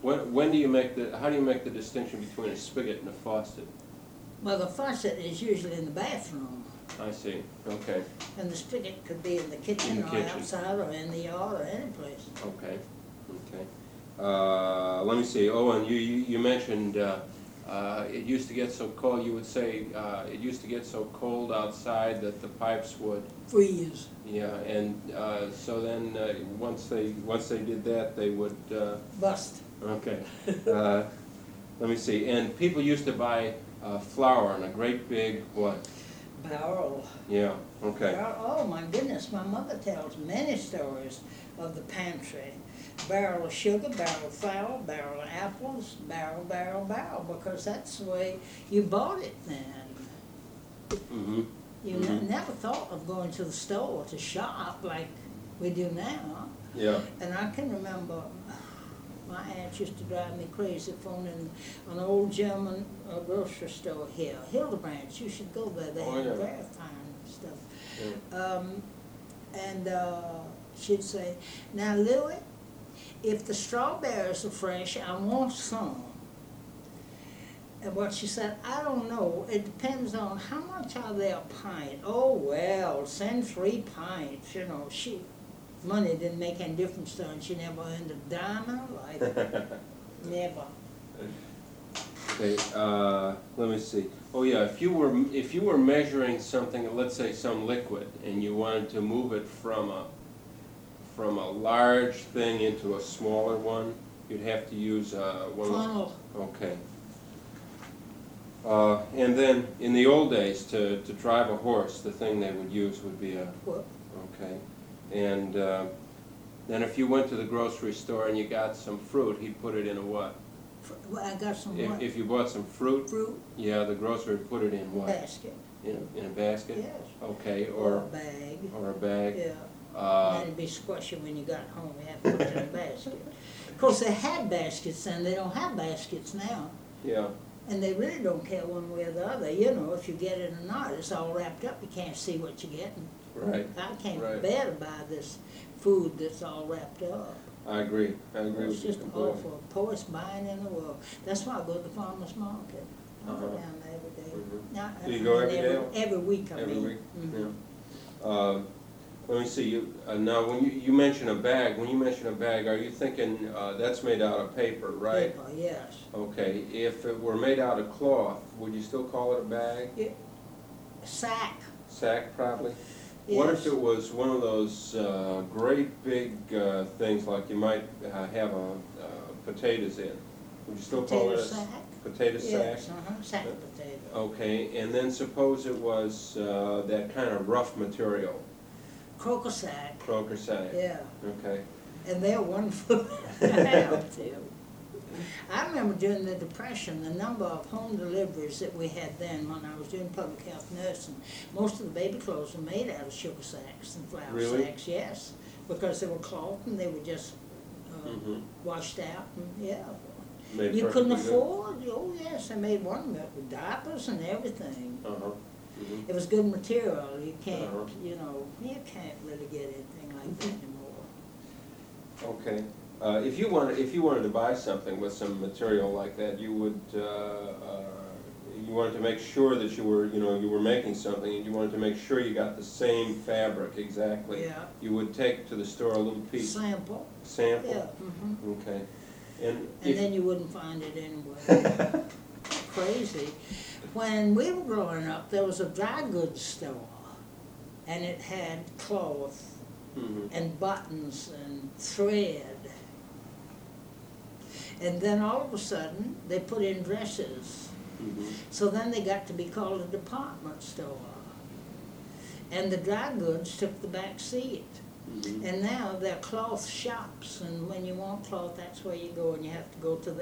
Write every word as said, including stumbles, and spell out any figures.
When, when do you make the, how do you make the distinction between a spigot and a faucet? Well, the faucet is usually in the bathroom, I see, okay, and the spigot could be in the kitchen In the or kitchen. outside or in the yard or any place. okay, okay. Uh, let me see, oh, and you, you, you mentioned, uh, uh, it used to get so cold, you would say, uh, it used to get so cold outside that the pipes would, Freeze. yeah, and, uh, so then, uh, once they, once they did that, they would, uh, Bust. okay. Uh, let me see, and people used to buy, uh, flour in a great big, what? Barrel. Yeah, okay. Barrel. Oh, my goodness, my mother tells many stories of the pantry. Barrel of sugar, barrel of flour, barrel of apples, barrel, barrel, barrel, because that's the way you bought it then. Mm-hmm. You Mhm. ne- never thought of going to the store to shop like we do now. Yeah, And I can remember my aunt used to drive me crazy phoning an old German uh, grocery store here, Hildebrandt. You should go there. They Oh, have yeah. very fine stuff. yeah. Um, and uh, she'd say, "Now, Louie, if the strawberries are fresh, I want some." And what she said, "I don't know. It depends on how much are they a pint." "Oh, well, send three pints." You know, she, money didn't make any difference to her, and she never earned a dime in her life. Never. Okay, uh, let me see. Oh, yeah, if you were, if you were measuring something, let's say some liquid, and you wanted to move it from a, from a large thing into a smaller one, you'd have to use, uh, one of those. Funnel. Okay. Uh, and then, in the old days, to, to drive a horse, the thing they would use would be a, Well, okay. And, uh, then if you went to the grocery store and you got some fruit, he'd put it in a what? fr- well, I got some If, what? if you bought some fruit, Fruit yeah, the grocer would put it in what? basket. In, in a basket? Yes. Okay, Or a or, bag. or a bag? Yeah. Uh, And it'd be squishy when you got home, you had to put it in a basket. Of course, they had baskets then, they don't have baskets now. yeah, And they really don't care one way or the other, you know, if you get it or not, it's all wrapped up, you can't see what you're getting. right. I can't Right. bear to buy this food that's all wrapped up. I agree, I agree It's with you just completely. awful, poorest buying in the world. That's why I go to the farmer's market. I go Uh-huh. down there every day. Mhm. Now, Do you I go mean, every day or- Every week, I mean. Every week, Mhm. yeah. Um, let me see, you, uh, now, when you, you mention a bag, when you mention a bag, are you thinking, uh, that's made out of paper, right? Paper, yes. Okay, if it were made out of cloth, would you still call it a bag? Sack, Sack, probably? What if yes. it was one of those uh, great big uh, things like you might uh, have a, uh, potatoes in? Would you still call it Potato a sack? potato sack? Yes, uh-huh, sack of potato. Okay, and then suppose it was uh, that kind of rough material, Croaker sack, croaker sack? yeah. Okay, And they're wonderful to have too. I remember during the Depression, the number of home deliveries that we had then when I was doing public health nursing, most of the baby clothes were made out of sugar sacks and flour Really? sacks, yes. Because they were cloth and they were just uh, Mhm. washed out and, yeah. made You couldn't perfectly good. afford, oh yes, I made one with diapers and everything. Uh-huh. Mhm. It was good material, you can't, Uh-huh. you know, you can't really get anything like that anymore. Okay. Uh, if you wanted, if you wanted to buy something with some material like that, you would, uh, uh, you wanted to make sure that you were, you know, you were making something, and you wanted to make sure you got the same fabric exactly. Yeah. You would take to the store a little piece, Sample, sample? yeah, mhm. Okay. And And if, then you wouldn't find it anywhere. Crazy. When we were growing up, there was a dry goods store, and it had cloth Mhm. and buttons and thread. And then all of a sudden, they put in dresses. Mhm. So then they got to be called a department store. And the dry goods took the back seat. Mhm. And now they're cloth shops, and when you want cloth, that's where you go, and you have to go to the